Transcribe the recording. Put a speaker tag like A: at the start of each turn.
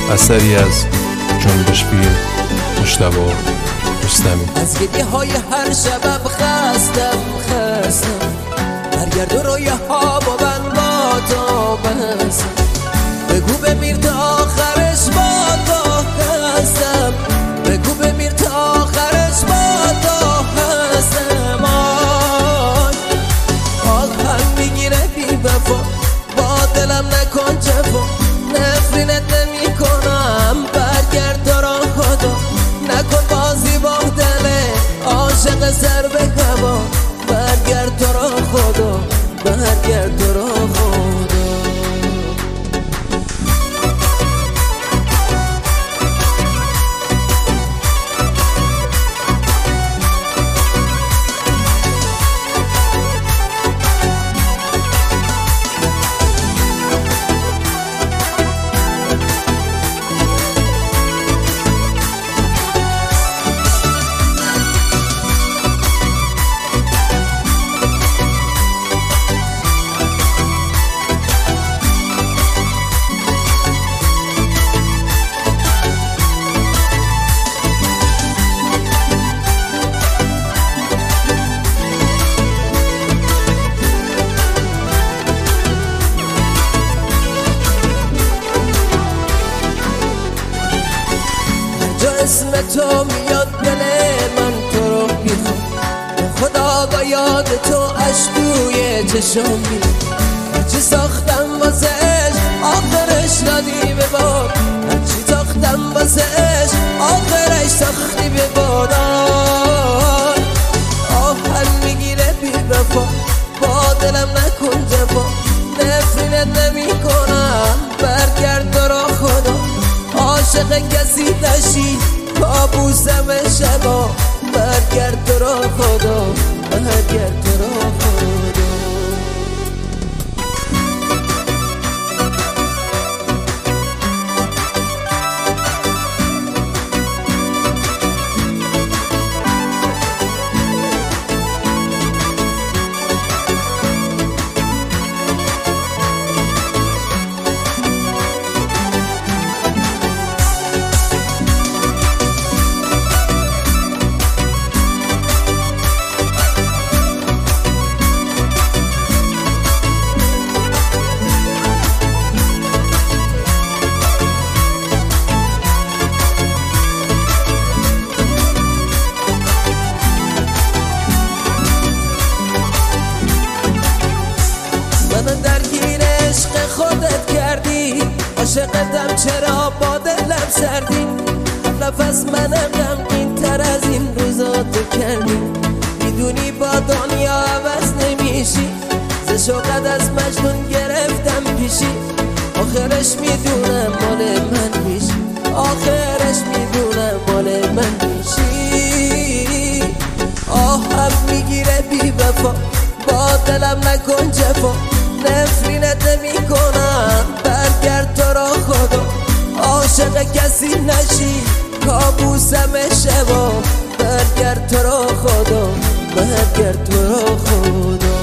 A: اثری از جنبش فیلم، مجتبی رستمی.
B: از گریه های هر شبم خستم برگرد و رویه ها با من با تو بستم. بگو بمیر تا آخرش با تو هستم، بگو بمیر تا آخرش با تو هستم. آخر میگیره بی وفا، با دلم نکن جفا، نفرینت نمی کنم، برگرد تو را خدا، نکن بازی با دل عاشق سر به هوا، برگرد تو را خدا، برگرد تو را خدا. اسم تو میاد دل من تو رو میخوام، خدا با یاد تو اش توی چشم میاد. هرچی ساختم واسه عشق آخرش ندی به باد، هرچی ساختم واسه عشق آخرش ساختی به باد. آهن میگیره بی وفا، با دلم نکن جفا، نفرینت نمی کنم، برگرد تو را خدا. عاشق کسی نشی کابوسم شبا، برگرد تو را خدا، برگرد تو را خدا. من درگیر عشق خودت کردی، عاشقتم چرا با دلم سردی، نفس منم غمگین تر از این روزا تو کردی. میدونی با دنیا عوض نمیشی، ز شوقت از مجنون گرفتم پیشی، آخرش میدونم مال من میشی، آخرش میدونم مال من میشی. آهم میگیره بی وفا، با دلم نکن جفا، نفرینت نمی کنم، برگرد تو را خدا. عاشق کسی نشی کابوسم شبا، برگرد تو را خدا، برگرد تو را خدا.